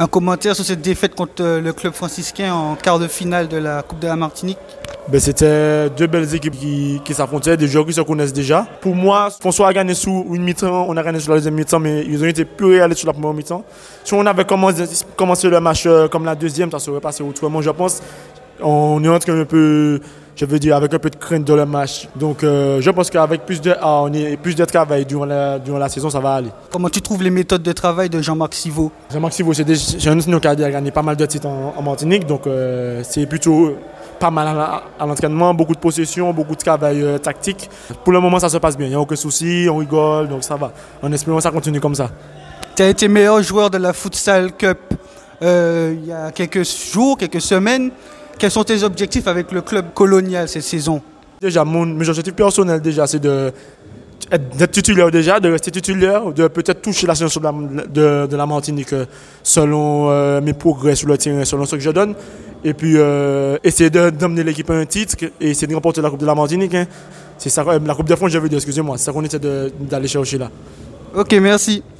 Un commentaire sur cette défaite contre le club franciscain en quart de finale de la Coupe de la Martinique? C'était deux belles équipes qui s'affrontaient, des joueurs qui se connaissent déjà. Pour moi, François a gagné sous une mi-temps, on a gagné sur la deuxième mi-temps, mais ils ont été plus réalistes sur la première mi-temps. Si on avait commencé le match comme la deuxième, ça serait passé autrement, je pense. On est entré un peu, avec un peu de crainte dans le match. Donc je pense qu'avec plus de travail durant la saison, ça va aller. Comment tu trouves les méthodes de travail de Jean-Marc Siveau? Jean-Marc Siveau, c'est un de nos cadres qui a gagné pas mal de titres en Martinique, donc c'est plutôt pas mal à l'entraînement, beaucoup de possession, beaucoup de travail tactique. Pour le moment, ça se passe bien, il n'y a aucun souci, on rigole, donc ça va. En espérant que ça continue comme ça. Tu as été meilleur joueur de la Futsal Cup il y a quelques jours, quelques semaines. Quels sont tes objectifs avec le club colonial cette saison? Déjà, mes objectifs personnels, c'est d'être titulaire déjà, de rester titulaire, de peut-être toucher la sélection de la Martinique selon mes progrès sur le terrain, selon ce que je donne. Et puis essayer d'emmener l'équipe à un titre et essayer de remporter la Coupe de la Martinique. C'est ça, la Coupe de France, excusez-moi, c'est ça qu'on essaie d'aller chercher là. Ok, merci.